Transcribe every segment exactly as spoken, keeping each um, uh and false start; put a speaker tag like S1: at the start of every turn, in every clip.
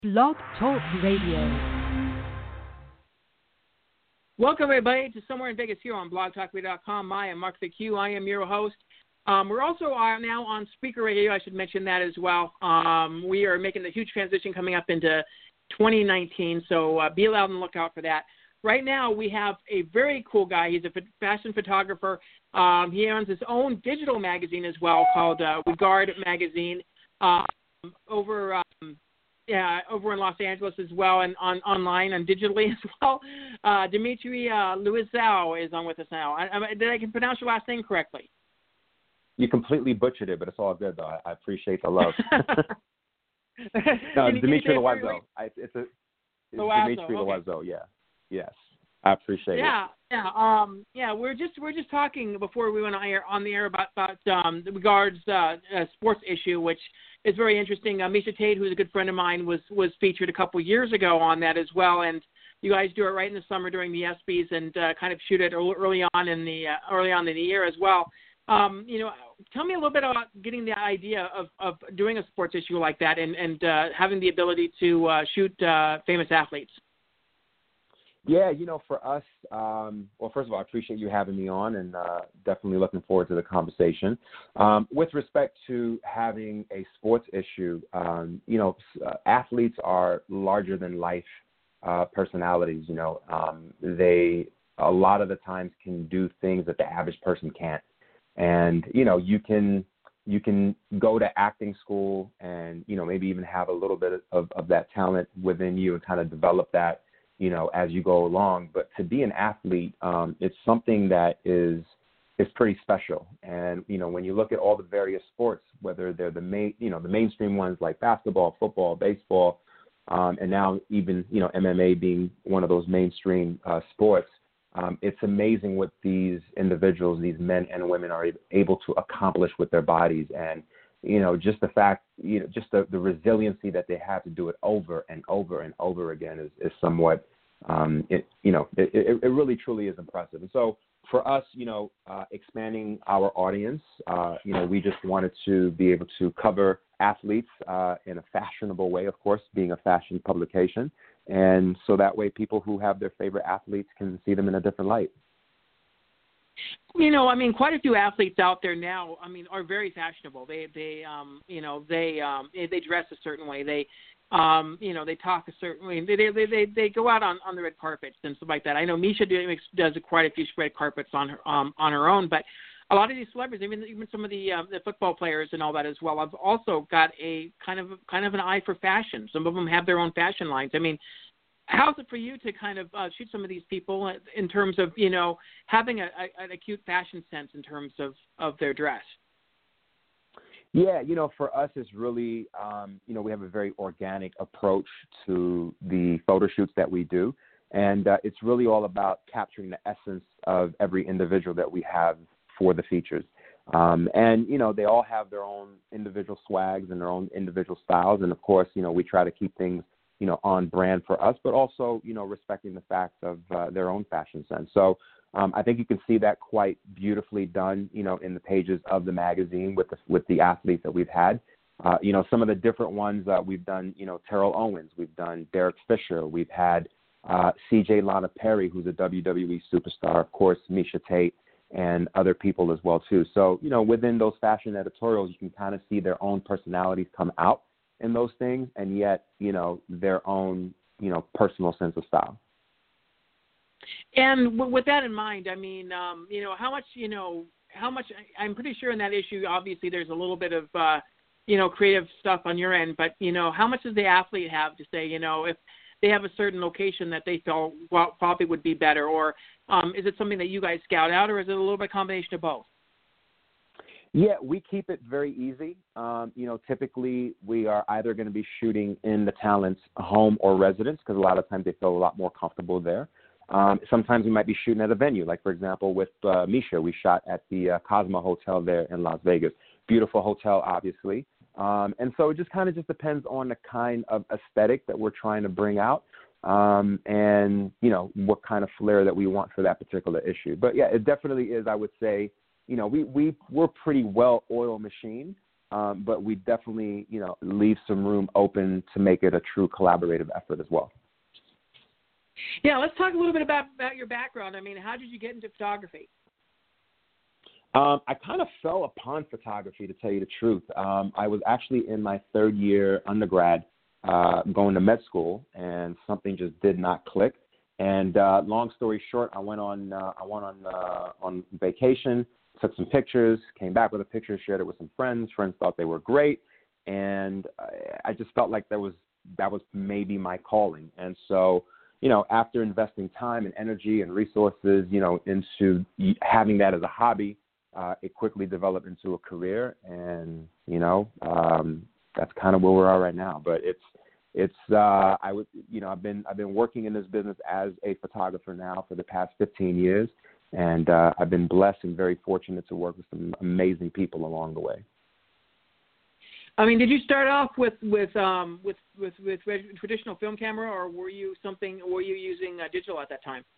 S1: Blog Talk Radio.
S2: Welcome, everybody, to Somewhere in Vegas here on blog talk radio dot com. I am Mark the Q. I am your host. Um, we're also uh, now on Speaker Radio. I should mention that as well. Um, we are making a huge transition coming up into twenty nineteen, so uh, be loud and look out for that. Right now, we have a very cool guy. He's a fashion photographer. Um, he owns his own digital magazine as well called uh, Regard Magazine um, over um, yeah, over in Los Angeles as well, and on online and digitally as well. Uh, Dimitri uh, Luizao is on with us now. I, I, did I can pronounce your last name correctly?
S3: You completely butchered it, but it's all good, though. I, I appreciate the love. no,
S2: can you,
S3: Dimitri
S2: can
S3: Loiseau. It's a it's
S2: Loiseau,
S3: Dimitri
S2: okay.
S3: Loiseau. Yeah, yes, I appreciate
S2: yeah,
S3: it.
S2: Yeah, yeah, um, yeah. We're just we're just talking before we went on air on the air about about um, the Regards uh, uh, sports issue, which is very interesting. Uh, Misha Tate, who's a good friend of mine, was was featured a couple years ago on that as well, and you guys do it right in the summer during the ESPYs and uh, kind of shoot it early on in the uh, early on in the year as well. Um, you know, tell me a little bit about getting the idea of, of doing a sports issue like that and, and uh, having the ability to uh, shoot uh, famous athletes.
S3: Yeah, you know, for us, um, well, first of all, I appreciate you having me on and uh, definitely looking forward to the conversation. Um, with respect to having a sports issue, um, you know, uh, athletes are larger than life uh, personalities, you know. Um, they, a lot of the times, can do things that the average person can't. And, you know, you can you can go to acting school and, you know, maybe even have a little bit of, of that talent within you and kind of develop that, you know, as you go along. But to be an athlete, um, it's something that is is pretty special. And, you know, when you look at all the various sports, whether they're the main, you know, the mainstream ones like basketball, football, baseball, um, and now even, you know, M M A being one of those mainstream uh, sports, Um, it's amazing what these individuals, these men and women, are able to accomplish with their bodies. And, you know, just the fact, you know, just the, the resiliency that they have to do it over and over and over again is, is somewhat, um, it, you know, it, it, it really truly is impressive. And so for us, you know, uh, expanding our audience, uh, you know, we just wanted to be able to cover athletes uh, in a fashionable way, of course, being a fashion publication. And so that way people who have their favorite athletes can see them in a different light.
S2: You know, I mean, quite a few athletes out there now, I mean, are very fashionable. They, they, um, you know, they, um, they dress a certain way. They, um, you know, they talk a certain way. They, they, they, they go out on, on the red carpets and stuff like that. I know Misha does quite a few red carpets on her, um, on her own, but a lot of these celebrities, even even some of the uh, the football players and all that as well, have also got a kind of kind of an eye for fashion. Some of them have their own fashion lines. I mean, how's it for you to kind of uh, shoot some of these people in terms of, you know, having a, a, an acute fashion sense in terms of, of their dress?
S3: Yeah, you know, for us, it's really, um, you know, we have a very organic approach to the photo shoots that we do. And uh, it's really all about capturing the essence of every individual that we have for the features. Um, and, you know, they all have their own individual swags and their own individual styles. And, of course, you know, we try to keep things, you know, on brand for us, but also, you know, respecting the fact of uh, their own fashion sense. So um, I think you can see that quite beautifully done, you know, in the pages of the magazine with the, with the athletes that we've had. Uh, you know, some of the different ones uh, we've done, you know, Terrell Owens, we've done Derek Fisher, we've had uh, C J Lana Perry, who's a W W E superstar, of course, Misha Tate, and other people as well, too. So, you know, within those fashion editorials, you can kind of see their own personalities come out in those things, and yet, you know, their own, you know, personal sense of style.
S2: And w- with that in mind, I mean, um, you know, how much, you know, how much, I'm pretty sure in that issue, obviously there's a little bit of, uh, you know, creative stuff on your end, but, you know, how much does the athlete have to say, you know, if they have a certain location that they felt well, probably would be better, or um, is it something that you guys scout out, or is it a little bit of a combination of both?
S3: Yeah, we keep it very easy. Um, you know, typically we are either going to be shooting in the talent's home or residence because a lot of times they feel a lot more comfortable there. Um, sometimes we might be shooting at a venue, like, for example, with uh, Misha, we shot at the uh, Cosmo Hotel there in Las Vegas. Beautiful hotel, obviously. Um, and so it just kind of just depends on the kind of aesthetic that we're trying to bring out um, and, you know, what kind of flair that we want for that particular issue. But, yeah, it definitely is, I would say, you know, we, we, we're pretty well-oiled machine. um, but we definitely, you know, leave some room open to make it a true collaborative effort as well.
S2: Yeah, let's talk a little bit about, about your background. I mean, how did you get into photography?
S3: Um, I kind of fell upon photography, to tell you the truth. Um, I was actually in my third year undergrad uh, going to med school, and something just did not click. And uh, long story short, I went on uh, I went on uh, on vacation, took some pictures, came back with a picture, shared it with some friends. Friends thought they were great, and I, I just felt like that was that was maybe my calling. And so, you know, after investing time and energy and resources, you know, into having that as a hobby, Uh, it quickly developed into a career, and you know um, that's kind of where we are right now. But it's it's uh, I would you know I've been I've been working in this business as a photographer now for the past fifteen years, and uh, I've been blessed and very fortunate to work with some amazing people along the way.
S2: I mean, did you start off with with um, with, with with traditional film camera, or were you something? Were you using uh, digital at that time?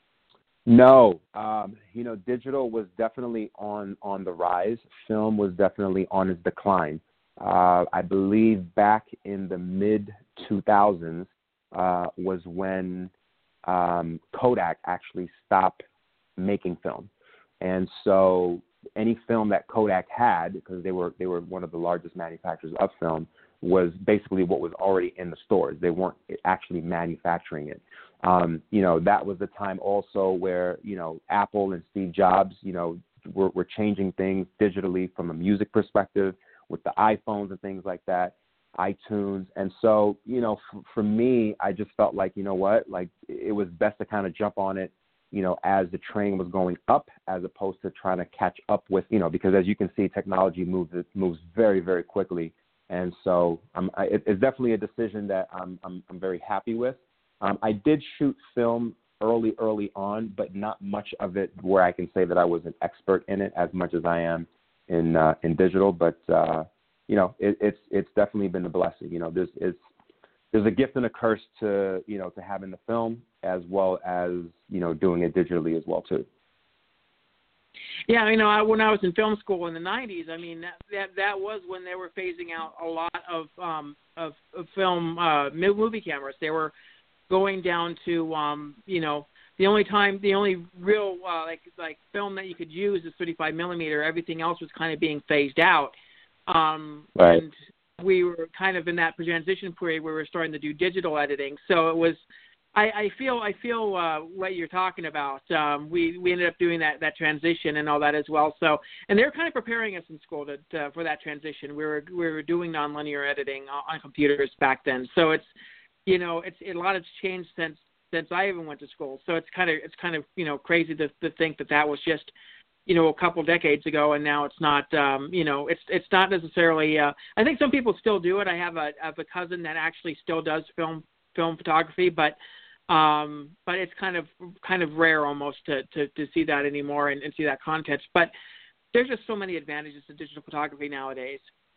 S3: No, um, you know, digital was definitely on, on the rise. Film was definitely on its decline. Uh, I believe back in the mid two thousands uh, was when um, Kodak actually stopped making film, and so any film that Kodak had, because they were they were one of the largest manufacturers of film, was basically what was already in the stores. They weren't actually manufacturing it. Um, you know, that was the time also where, you know, Apple and Steve Jobs, you know, were, were changing things digitally from a music perspective with the iPhones and things like that, iTunes. And so, you know, f- for me, I just felt like, you know what, like it was best to kind of jump on it, you know, as the train was going up, as opposed to trying to catch up with, you know, because as you can see, technology moves, it moves very, very quickly. And so um, I, it, it's definitely a decision that I'm, I'm, I'm very happy with. Um, I did shoot film early, early on, but not much of it where I can say that I was an expert in it as much as I am in uh, in digital. But uh, you know, it, it's it's definitely been a blessing. You know, there's it's there's a gift and a curse to you know to having the film as well as you know doing it digitally as well too.
S2: Yeah, you know, I, when I was in film school in the nineties, I mean, that that, that was when they were phasing out a lot of um, of, of film uh, movie cameras. They were going down to, um, you know, the only time, the only real uh, like like film that you could use is thirty-five millimeter. Everything else was kind of being phased out, um,
S3: right.
S2: and we were kind of in that transition period where we were starting to do digital editing. So it was, I, I feel, I feel uh, what you're talking about. Um, we we ended up doing that that transition and all that as well. So, and they're kind of preparing us in school to, to for that transition. We were we were doing nonlinear editing on, on computers back then. So it's You know, it's a lot has changed since since I even went to school. So it's kind of it's kind of you know crazy to, to think that that was just you know a couple decades ago, and now it's not. Um, you know, it's it's not necessarily. Uh, I think some people still do it. I have a I have a cousin that actually still does film film photography, but um, but it's kind of kind of rare almost to to, to see that anymore and, and see that content. But there's just so many advantages to digital photography nowadays.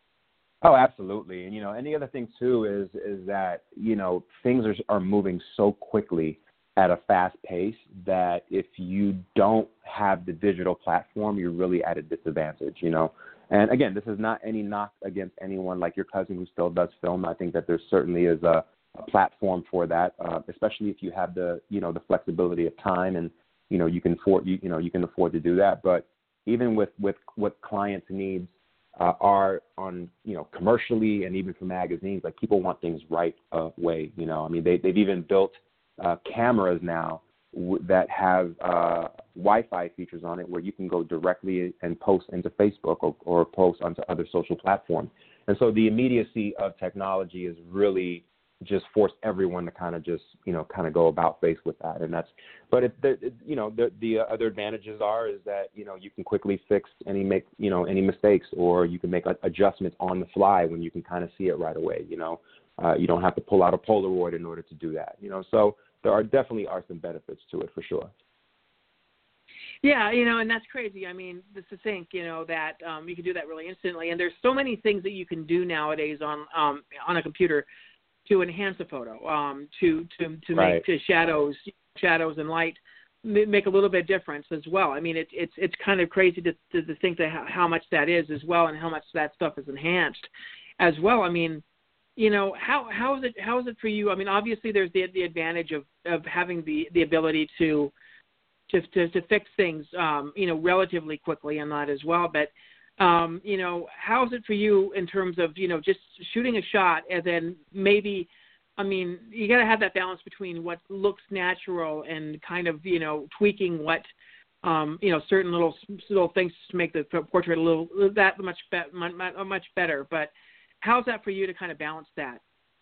S3: Oh, absolutely. And, you know, and the other thing, too, is is that, you know, things are, are moving so quickly at a fast pace that if you don't have the digital platform, you're really at a disadvantage, you know. And, again, this is not any knock against anyone like your cousin who still does film. I think that there certainly is a, a platform for that, uh, especially if you have the, you know, the flexibility of time and, you know, you can afford, you, you know, you can afford to do that. But even with, with what clients' needs, Uh, are on, you know, commercially and even for magazines, like people want things right away, you know. I mean, they, they've even built uh, cameras now w- that have uh, Wi-Fi features on it where you can go directly and post into Facebook or, or post onto other social platforms. And so the immediacy of technology is really just forced everyone to kind of just, you know, kind of go about face with that. And that's, but it, the, it, you know, the, the other advantages are is that, you know, you can quickly fix any make, you know, any mistakes, or you can make adjustments on the fly when you can kind of see it right away. You know, uh, you don't have to pull out a Polaroid in order to do that, you know, so there are definitely are some benefits to it for sure.
S2: Yeah, you know, and that's crazy. I mean, just to think, you know, that um, you can do that really instantly. And there's so many things that you can do nowadays on um, on a computer to enhance a photo, um, to to to
S3: right.
S2: make to shadows, shadows and light make a little bit of difference as well. I mean, it, it's it's kind of crazy to, to, to think that how, how much that is as well, and how much that stuff is enhanced as well. I mean, you know, how how is it how is it for you? I mean, obviously there's the the advantage of, of having the, the ability to to to, to fix things, um, you know, relatively quickly and that as well. But um, you know, how is it for you in terms of, you know, just shooting a shot and then maybe, I mean, you got to have that balance between what looks natural and kind of, you know, tweaking what, um, you know, certain little little things to make the portrait a little that much be- much, much better. But how's that for you to kind of balance that?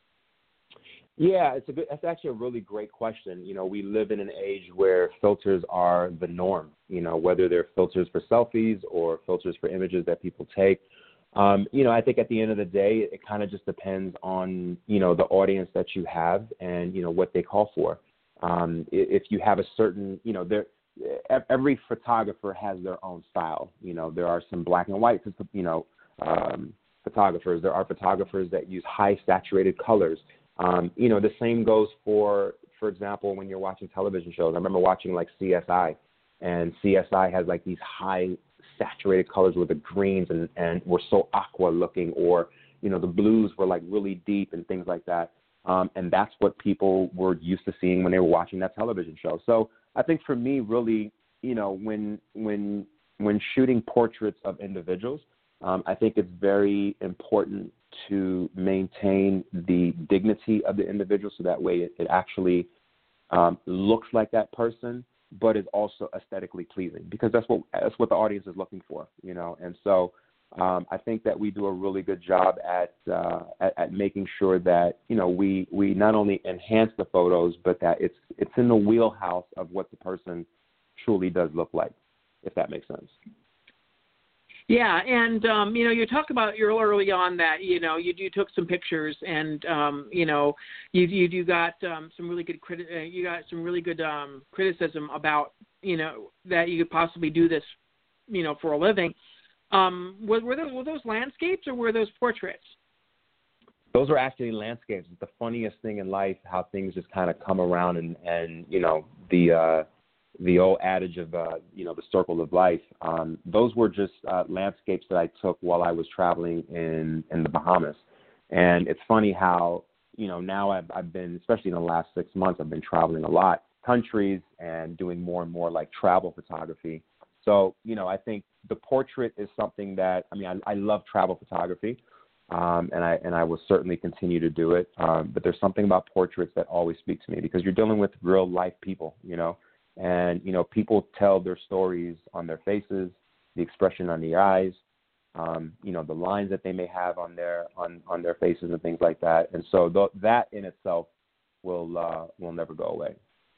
S3: Yeah, it's a good. That's actually a really great question. You know, we live in an age where filters are the norm. You know, whether they're filters for selfies or filters for images that people take. Um, you know, I think at the end of the day, it, it kind of just depends on, you know, the audience that you have and, you know, what they call for. Um, if you have a certain, you know, there, every photographer has their own style. You know, there are some black and white, you know, um, photographers. There are photographers that use high saturated colors. Um, you know, the same goes for, for example, when you're watching television shows. I remember watching like C S I, and C S I has like these high saturated colors with the greens and, and were so aqua looking, or, you know, the blues were like really deep and things like that. Um, and that's what people were used to seeing when they were watching that television show. So I think for me, really, you know, when, when, when shooting portraits of individuals, um, I think it's very important to maintain the dignity of the individual, so that way it, it actually um, looks like that person, but is also aesthetically pleasing, because that's what that's what the audience is looking for, you know. And so um, I think that we do a really good job at, uh, at at making sure that, you know, we we not only enhance the photos, but that it's it's in the wheelhouse of what the person truly does look like, if that makes sense.
S2: Yeah, and um, you know, you talked about you early on that, you know, you you took some pictures, and um, you know, you you, you got um, some really good criti- uh, you got some really good um, criticism about, you know, that you could possibly do this, you know, for a living. Um, were, were those were those landscapes or were those portraits?
S3: Those are actually landscapes. It's the funniest thing in life, how things just kind of come around, and and you know, the uh, the old adage of, uh, you know, the circle of life. Um, those were just uh, landscapes that I took while I was traveling in, in the Bahamas. And it's funny how, you know, now I've, I've been, especially in the last six months, I've been traveling a lot, countries, and doing more and more like travel photography. So, you know, I think the portrait is something that, I mean, I, I love travel photography, um, and I and I will certainly continue to do it. Um, but there's something about portraits that always speak to me, because you're dealing with real life people, you know. And, you know, people tell their stories on their faces, the expression on the eyes, um, you know, the lines that they may have on their on, on their faces and things like that. And so th- that in itself will uh, will never go away.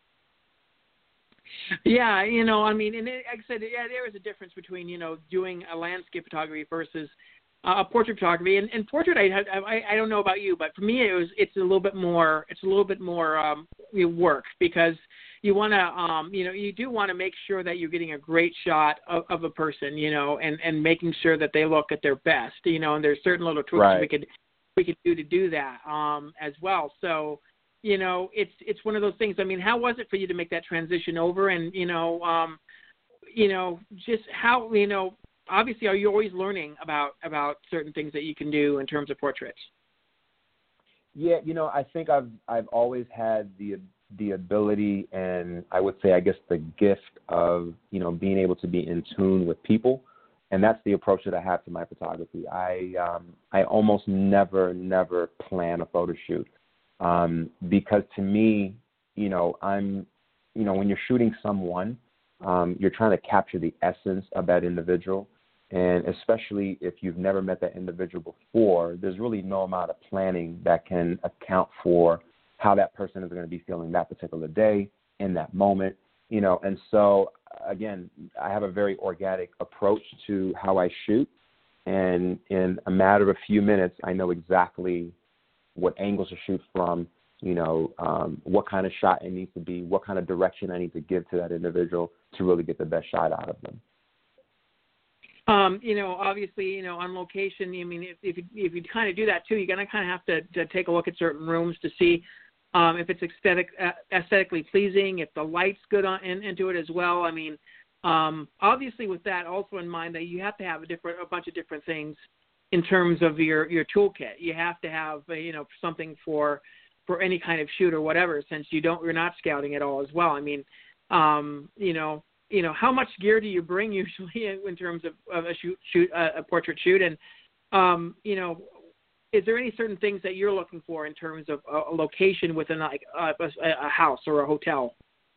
S2: Yeah, you know, I mean, and it, like I said, yeah, there is a difference between, you know, doing a landscape photography versus uh, a portrait photography. And, and portrait, I, I I don't know about you, but for me, it was it's a little bit more it's a little bit more um, work, because you want to, um, you know, you do want to make sure that you're getting a great shot of, of a person, you know, and, and making sure that they look at their best, you know, and there's certain little tweaks
S3: right.
S2: we could we could do to do that um, as well. So, you know, it's it's one of those things. I mean, how was it for you to make that transition over? And, you know, um, you know, just how, you know, obviously, are you always learning about about certain things that you can do in terms of portraits?
S3: Yeah, you know, I think I've I've always had the the ability, and I would say, I guess, the gift of, you know, being able to be in tune with people. And that's the approach that I have to my photography. I um, I almost never, never plan a photo shoot, um, because to me, you know, I'm, you know, when you're shooting someone, um, you're trying to capture the essence of that individual. And especially if you've never met that individual before, there's really no amount of planning that can account for how that person is going to be feeling that particular day, in that moment, you know. And so, again, I have a very organic approach to how I shoot. And in a matter of a few minutes, I know exactly what angles to shoot from, you know, um, what kind of shot it needs to be, what kind of direction I need to give to that individual to really get the best shot out of them.
S2: Um, you know, obviously, you know, on location, I mean, if if you, if you kind of do that too, you're going to kind of have to, to take a look at certain rooms to see, um, if it's aesthetic, uh, aesthetically pleasing, if the light's good on, in, into it as well. I mean, um, obviously with that also in mind that you have to have a different, a bunch of different things in terms of your, your toolkit. You have to have, uh, you know, something for, for any kind of shoot or whatever, since you don't, you're not scouting at all as well. I mean, um, you know, you know, how much gear do you bring usually in, in terms of, of a shoot, shoot, uh, a portrait shoot? And, um, you know, is there any certain things that you're looking for in terms of a, a location within like a, a, a house or a hotel?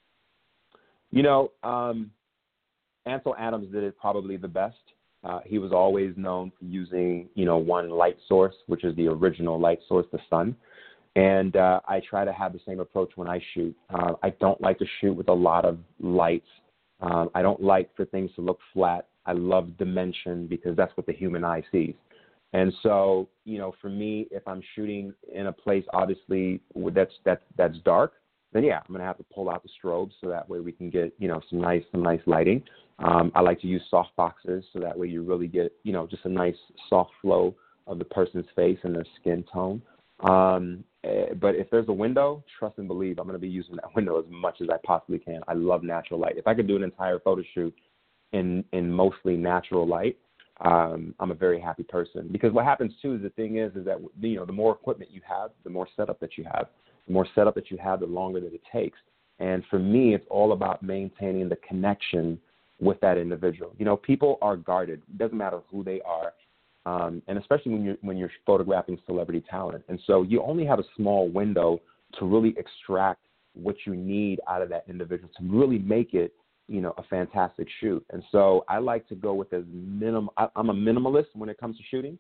S3: You know, um, Ansel Adams did it probably the best. Uh, he was always known for using, you know, one light source, which is the original light source, the sun. And uh, I try to have the same approach when I shoot. Uh, I don't like to shoot with a lot of lights. Um, I don't like for things to look flat. I love dimension because that's what the human eye sees. And so, you know, for me, if I'm shooting in a place, obviously, that's that's that's dark, then yeah, I'm going to have to pull out the strobes so that way we can get, you know, some nice some nice lighting. Um, I like to use soft boxes so that way you really get, you know, just a nice soft flow of the person's face and their skin tone. Um, but if there's a window, trust and believe, I'm going to be using that window as much as I possibly can. I love natural light. If I could do an entire photo shoot in in mostly natural light, um, I'm a very happy person. Because what happens too is the thing is is that, you know, the more equipment you have, the more setup that you have. The more setup that you have, the longer that it takes. And for me, it's all about maintaining the connection with that individual. You know, people are guarded. It doesn't matter who they are. Um, and especially when you're, when you're photographing celebrity talent. And so you only have a small window to really extract what you need out of that individual to really make it, you know, a fantastic shoot. And so I like to go with as minimum, I, I'm a minimalist when it comes to shooting.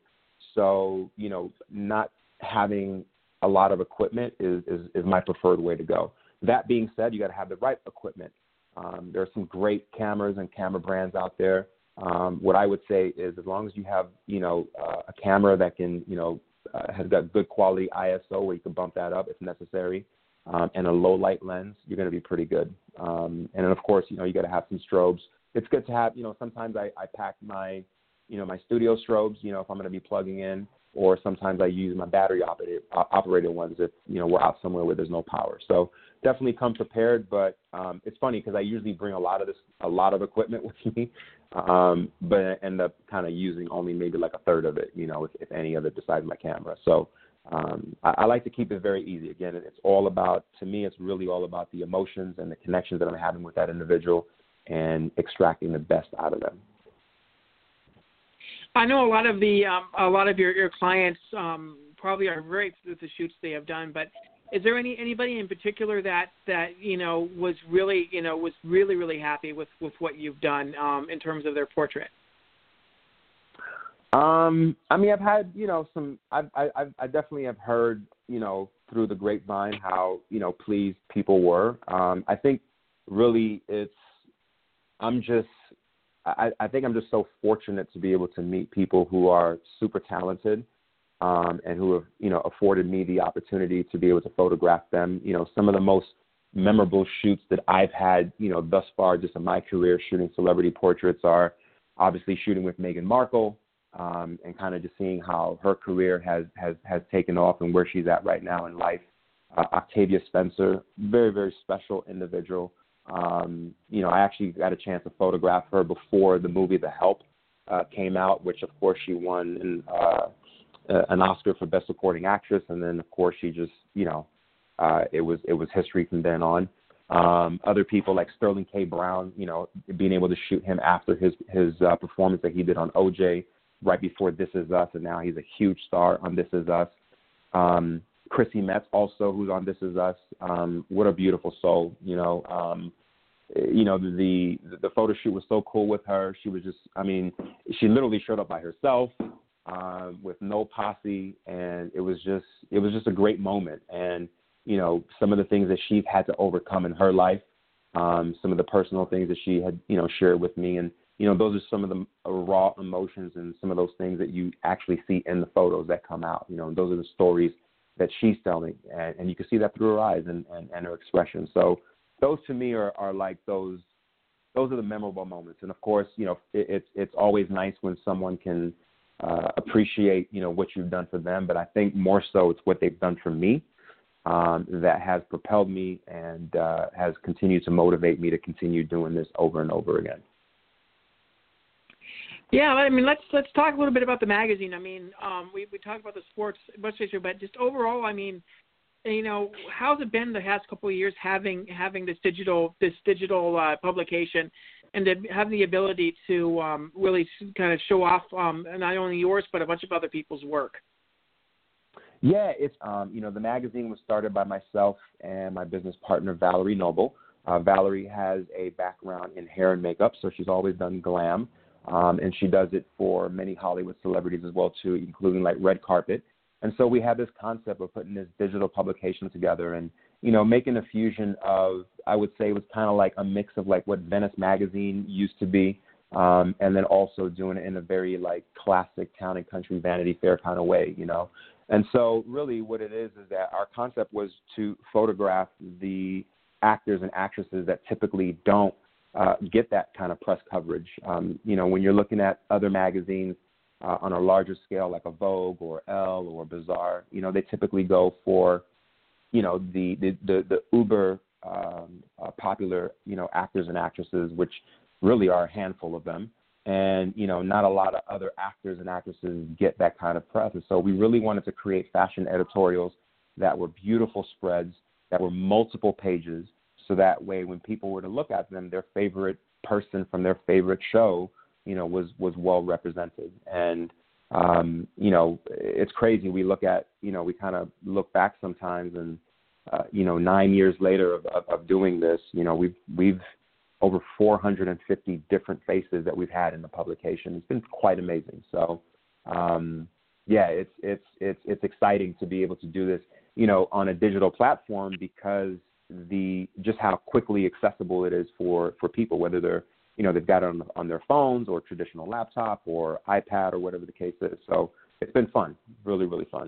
S3: So, you know, not having a lot of equipment is, is, is my preferred way to go. That being said, you got to have the right equipment. Um, there are some great cameras and camera brands out there. Um, what I would say is as long as you have, you know, uh, a camera that can, you know, uh, has got good quality I S O where you can bump that up if necessary, um, and a low light lens, you're going to be pretty good. Um, and then, of course, you know, you got to have some strobes. It's good to have, you know, sometimes I, I pack my, you know, my studio strobes, you know, if I'm going to be plugging in, or sometimes I use my battery operated, uh, operated ones if, you know, we're out somewhere where there's no power. So definitely come prepared, but um, it's funny because I usually bring a lot of this, a lot of equipment with me, um, but I end up kind of using only maybe like a third of it, you know, if, if any of it besides my camera. So um, I, I like to keep it very easy. Again, it's all about, to me, it's really all about the emotions and the connections that I'm having with that individual and extracting the best out of them.
S2: I know a lot of the um, a lot of your, your clients um, probably are very with the shoots they have done, but is there any anybody in particular that, that you know was really you know was really really happy with, with what you've done um, in terms of their portrait?
S3: Um, I mean, I've had you know some. I I I definitely have heard you know through the grapevine how you know pleased people were. Um, I think really it's I'm just. I, I think I'm just so fortunate to be able to meet people who are super talented um, and who have, you know, afforded me the opportunity to be able to photograph them. You know, some of the most memorable shoots that I've had, you know, thus far just in my career shooting celebrity portraits are obviously shooting with Meghan Markle um, and kind of just seeing how her career has, has, has taken off and where she's at right now in life. Uh, Octavia Spencer, very, very special individual. Um, you know, I actually got a chance to photograph her before the movie The Help uh, came out, which, of course, she won an, uh, an Oscar for Best Supporting Actress. And then, of course, she just, you know, uh, it was it was history from then on. Um, other people like Sterling K. Brown, you know, being able to shoot him after his, his uh, performance that he did on O J right before This Is Us, and now he's a huge star on This Is Us. Um, Chrissy Metz also, who's on This Is Us. Um, what a beautiful soul, you know. Um, you know, the the photo shoot was so cool with her. She was just, I mean, she literally showed up by herself uh, with no posse, and it was just, it was just a great moment. And, you know, some of the things that she's had to overcome in her life, um, some of the personal things that she had, you know, shared with me. And, you know, those are some of the raw emotions and some of those things that you actually see in the photos that come out. You know, those are the stories that she's telling, and, and you can see that through her eyes and, and, and her expression. So those to me are, are like those, those are the memorable moments. And of course, you know, it, it's, it's always nice when someone can uh, appreciate, you know, what you've done for them. But I think more so it's what they've done for me. um, that has propelled me and uh, has continued to motivate me to continue doing this over and over again.
S2: Yeah, I mean, let's let's talk a little bit about the magazine. I mean, um, we we talked about the sports sports issue, but just overall, I mean, you know, how's it been the past couple of years having having this digital this digital uh, publication, and to have the ability to um, really kind of show off um, not only yours but a bunch of other people's work?
S3: Yeah, it's um, you know, the magazine was started by myself and my business partner Valerie Noble. Uh, Valerie has a background in hair and makeup, so she's always done glam. Um, and she does it for many Hollywood celebrities as well, too, including like red carpet. And so we had this concept of putting this digital publication together and, you know, making a fusion of, I would say it was kind of like a mix of like what Venice Magazine used to be, um, and then also doing it in a very like classic town and country Vanity Fair kind of way, you know. And so really what it is is that our concept was to photograph the actors and actresses that typically don't Uh, get that kind of press coverage. Um, you know, when you're looking at other magazines uh, on a larger scale, like a Vogue or Elle or Bazaar, you know, they typically go for, you know, the the the, the uber um, uh, popular, you know, actors and actresses, which really are a handful of them, and you know, not a lot of other actors and actresses get that kind of press. And so we really wanted to create fashion editorials that were beautiful spreads, that were multiple pages. So that way, when people were to look at them, their favorite person from their favorite show, you know, was was well represented. And um, you know, it's crazy. We look at, you know, we kind of look back sometimes, and uh, you know, nine years later of, of, of doing this, you know, we've we've over four hundred fifty different faces that we've had in the publication. It's been quite amazing. So um, yeah, it's it's it's it's exciting to be able to do this, you know, on a digital platform because the just how quickly accessible it is for, for people, whether they're, you know, they've got it on, on their phones or traditional laptop or iPad or whatever the case is. So it's been fun, really, really fun.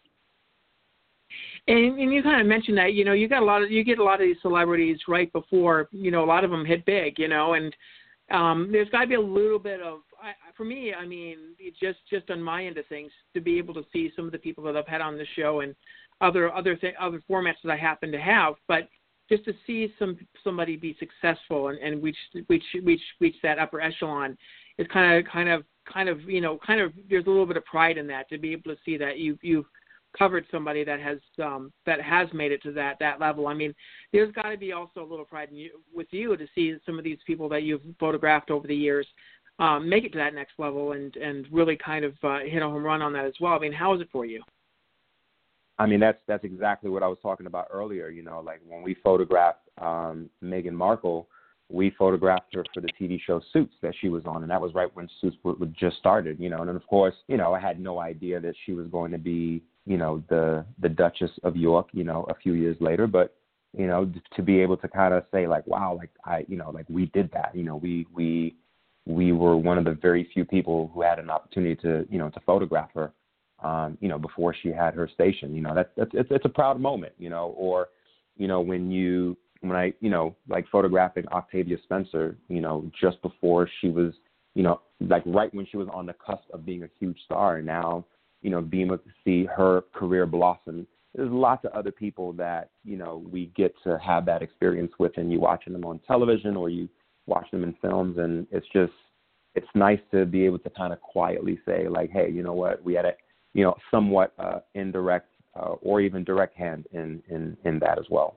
S2: And, and you kind of mentioned that, you know, you got a lot of, you get a lot of these celebrities right before, you know, a lot of them hit big, you know, and um, there's got to be a little bit of, I, for me, I mean, just, just on my end of things, to be able to see some of the people that I've had on the show and other other th- other formats that I happen to have, but just to see some somebody be successful and, and reach reach reach reach that upper echelon is kind of kind of kind of you know kind of there's a little bit of pride in that, to be able to see that you you've covered somebody that has um, that has made it to that that level. I mean, there's got to be also a little pride in you, with you to see some of these people that you've photographed over the years um, make it to that next level and and really kind of uh, hit a home run on that as well. I mean, how is it for you?
S3: I mean, that's that's exactly what I was talking about earlier. You know, like when we photographed um, Meghan Markle, we photographed her for the T V show Suits that she was on, and that was right when Suits w- w- just started. You know, and then of course, you know, I had no idea that she was going to be, you know, the the Duchess of York, you know, a few years later. But you know, to be able to kind of say like, wow, like I, you know, like we did that. You know, we we we were one of the very few people who had an opportunity to, you know, to photograph her. Um, you know, before she had her station, you know, that's, that's it's, it's a proud moment, you know, or, you know, when you, when I, you know, like photographing Octavia Spencer, you know, just before she was, you know, like right when she was on the cusp of being a huge star, and now, you know, being able to see her career blossom. There's lots of other people that, you know, we get to have that experience with, and you watching them on television or you watch them in films, and it's just, it's nice to be able to kind of quietly say like, hey, you know what, we had a, you know, somewhat uh, indirect uh, or even direct hand in, in, in that as well.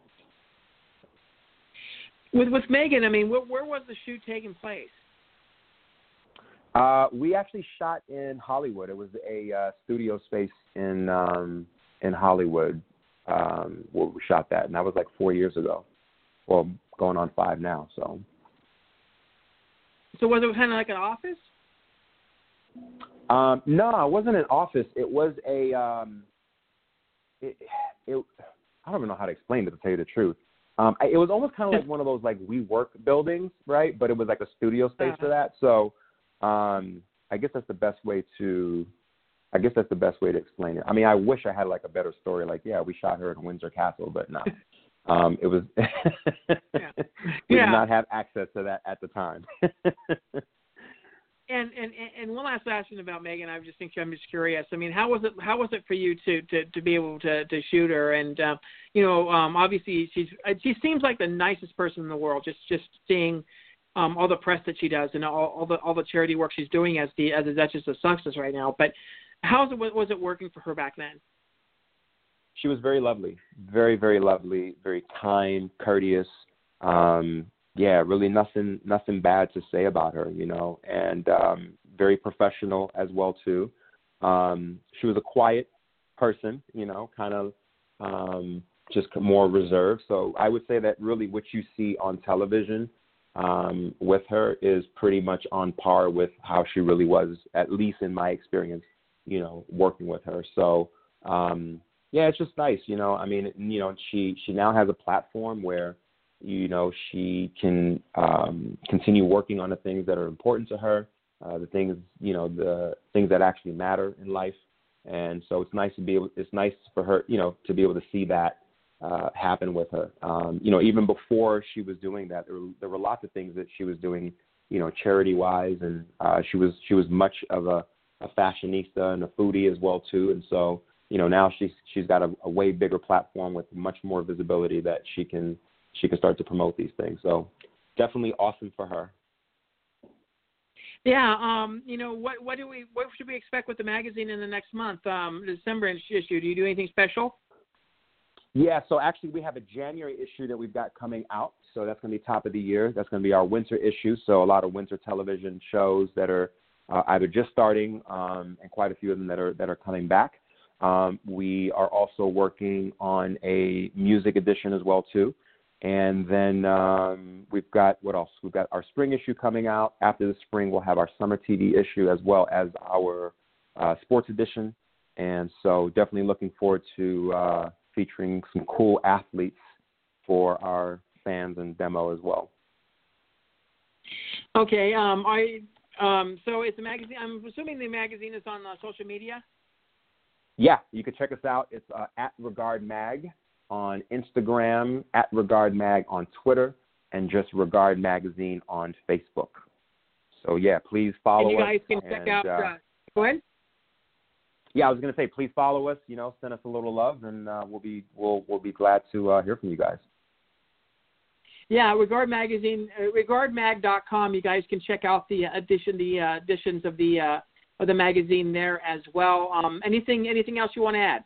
S2: With with Meghan, I mean, where, where was the shoot taking place?
S3: Uh, we actually shot in Hollywood. It was a uh, studio space in um, in Hollywood um, where we shot that, and that was like four years ago. Well, going on five now. So.
S2: So was it kind of like an office?
S3: Um, no, it wasn't an office. It was a, um, it, it, I don't even know how to explain it, to tell you the truth. Um, I, it was almost kind of like one of those like WeWork buildings, right? But it was like a studio space uh-huh. for that. So um, I guess that's the best way to, I guess that's the best way to explain it. I mean, I wish I had like a better story. Like, yeah, we shot her in Windsor Castle, but no. Um, it was,
S2: yeah.
S3: we
S2: yeah.
S3: did not have access to that at the time.
S2: And, and and one last question about Megan. I just think I'm just curious. I mean, how was it? How was it for you to to, to be able to, to shoot her? And uh, you know, um, obviously she's she seems like the nicest person in the world. Just just seeing um, all the press that she does and all, all the all the charity work she's doing as the as the Duchess of Sussex right now. But how's it was it working for her back then?
S3: She was very lovely, very very lovely, very kind, courteous. Um, Yeah, really nothing nothing bad to say about her, you know, and um, very professional as well, too. Um, she was a quiet person, you know, kind of um, just more reserved. So I would say that really what you see on television um, with her is pretty much on par with how she really was, at least in my experience, you know, working with her. So, um, yeah, it's just nice, you know. I mean, you know, she, she now has a platform where, you know, she can um, continue working on the things that are important to her, uh, the things, you know, the things that actually matter in life. And so it's nice to be able, it's nice for her, you know, to be able to see that uh, happen with her. Um, you know, even before she was doing that, there were, there were lots of things that she was doing, you know, charity-wise, and uh, she was she was much of a, a fashionista and a foodie as well too. And so, you know, now she's she's got a, a way bigger platform with much more visibility that she can. she can start to promote these things. So definitely awesome for her.
S2: Yeah, um, you know, what what do we what should we expect with the magazine in the next month, um, December issue? Do you do anything special?
S3: Yeah, so actually we have a January issue that we've got coming out. So that's going to be top of the year. That's going to be our winter issue. So a lot of winter television shows that are uh, either just starting um, and quite a few of them that are that are coming back. Um, we are also working on a music edition as well too. And then um, we've got, what else? We've got our spring issue coming out. After the spring, we'll have our summer T V issue as well as our uh, sports edition. And so definitely looking forward to uh, featuring some cool athletes for our fans and demo as well.
S2: Okay. Um, I, um, so it's a magazine. I'm assuming the magazine is on uh, social media?
S3: Yeah, you can check us out. It's uh, at Regard Mag on Instagram, at Regard Mag on Twitter, and just Regard Magazine on Facebook. So, yeah, please follow us.
S2: And you guys can
S3: and,
S2: check out,
S3: uh,
S2: uh, go ahead.
S3: Yeah, I was going to say, please follow us, you know, send us a little love, and uh, we'll be we'll we'll be glad to uh, hear from you guys.
S2: Yeah, Regard Magazine, uh, regard mag dot com. You guys can check out the edition, the uh, editions of the uh, of the magazine there as well. Um, anything anything else you want to add?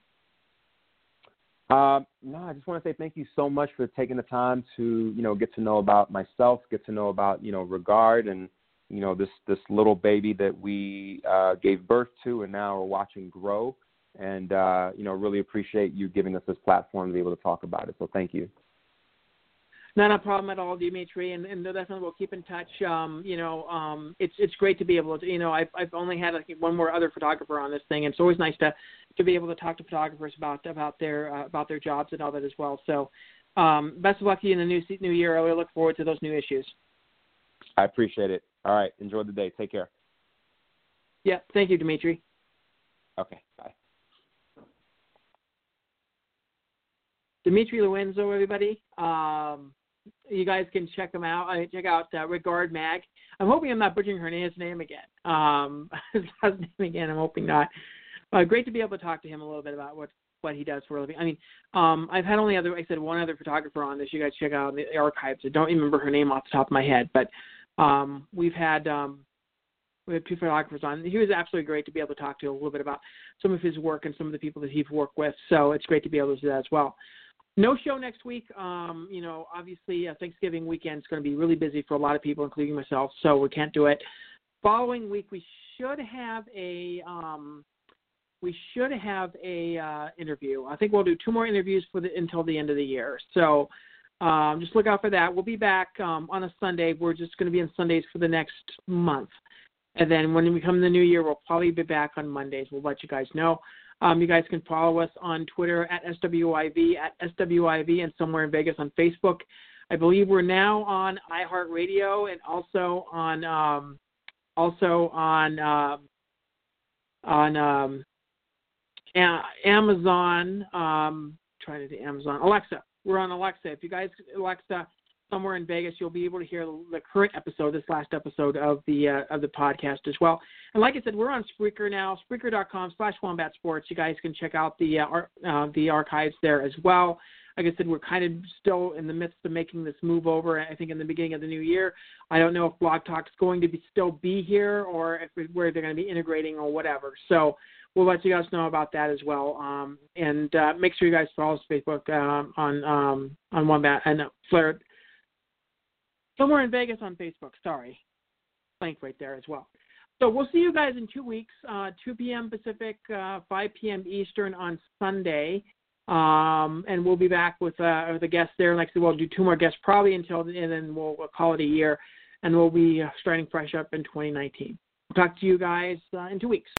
S3: Um, no, I just want to say thank you so much for taking the time to, you know, get to know about myself, get to know about, you know, Regard and, you know, this, this little baby that we uh, gave birth to and now are watching grow. And, uh, you know, really appreciate you giving us this platform to be able to talk about it. So thank you.
S2: Not a problem at all, Dimitri, and, and definitely we'll keep in touch. Um, you know, um, it's it's great to be able to, you know, I've I've only had like one more other photographer on this thing, and it's always nice to, to be able to talk to photographers about about their uh, about their jobs and all that as well. So, um, best of luck to you in the new new year. I really look forward to those new issues.
S3: I appreciate it. All right, enjoy the day. Take care.
S2: Yeah, thank you, Dimitri.
S3: Okay, bye.
S2: Dimitri Lorenzo, everybody. Um, you guys can check him out. Uh, check out uh, Regard Mag. I'm hoping I'm not butchering her name, his name again. Um, his last name again. I'm hoping not. Uh, great to be able to talk to him a little bit about what, what he does for a living. I mean, um, I've had only other, like I said, one other photographer on this. You guys check out the archives. I don't remember her name off the top of my head, but um, we've had um, we have two photographers on. He was absolutely great to be able to talk to a little bit about some of his work and some of the people that he's worked with. So it's great to be able to do that as well. No show next week. Um, you know, obviously uh, Thanksgiving weekend is going to be really busy for a lot of people, including myself, so we can't do it. Following week, we should have a um, we should have a uh, interview. I think we'll do two more interviews for the until the end of the year. So um, just look out for that. We'll be back um, on a Sunday. We're just going to be on Sundays for the next month, and then when we come in the new year, we'll probably be back on Mondays. We'll let you guys know. Um, you guys can follow us on Twitter at S W I V, at S W I V, and Somewhere in Vegas on Facebook. I believe we're now on iHeartRadio and also on um, also on uh, on um, a- Amazon. Um, trying to do Amazon Alexa. We're on Alexa. If you guys Alexa, somewhere in Vegas, you'll be able to hear the current episode, this last episode of the uh, of the podcast as well. And like I said, we're on Spreaker now, Spreaker.com slash Wombat Sports. You guys can check out the uh, ar- uh, the archives there as well. Like I said, we're kind of still in the midst of making this move over, I think, in the beginning of the new year. I don't know if Blog Talk's going to be, still be here or if it, where they're going to be integrating or whatever. So we'll let you guys know about that as well. Um, and uh, make sure you guys follow us on Facebook um, on um, on Wombat and uh, Flair. Somewhere in Vegas on Facebook. Sorry. Blank right there as well. So we'll see you guys in two weeks, uh, two p.m. Pacific, uh, five p.m. Eastern on Sunday. Um, and we'll be back with, uh, with a guest there. Like I said, we'll do two more guests probably until, and then we'll, we'll call it a year. And we'll be starting fresh up in twenty nineteen. We'll talk to you guys uh, in two weeks.